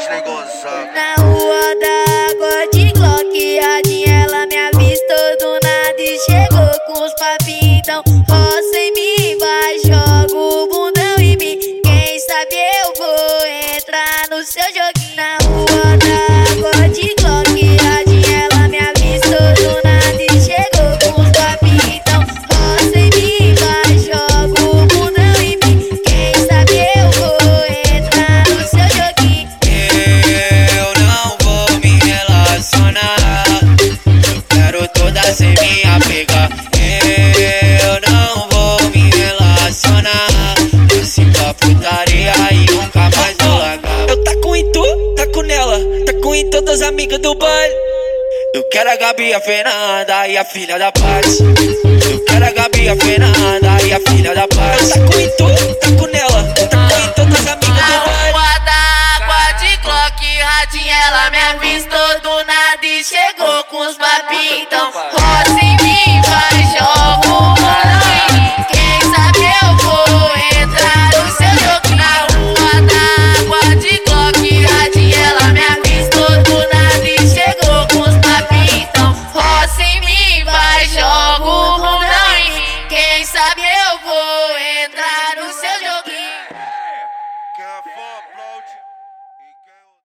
Wesley Gonçalves. Na rua da água de Glock, radinha, ela me avistou do nada e chegou com os papinhos. Então roça em mim, vai, joga o bundão em mim. Quem sabe eu vou entrar no seu joguinho. Na rua da água de Glock, radinha, ela me avistou do nada e chegou com os papinhos. Então roça em mim, vai, joga o bundão em mim. Quem sabe eu vou entrar no seu joguinho. Eu não vou me relacionar, eu quero toda ser minha pega. Eu não vou me relacionar, assim pra putaria e nunca mais vou largar. Eu taco em tu, taco nela, taco em todas as amigas do baile. Eu quero a Gabi, a Fernanda e a filha da Paty. Eu quero a Gabi, a Fernanda e a filha da Paty. Eu taco em tu, taco nela, taco em todas as amigas do baile. Rua da água de Glock, radinha, ela me avistou do nada e chegou com os papinhos. Então roça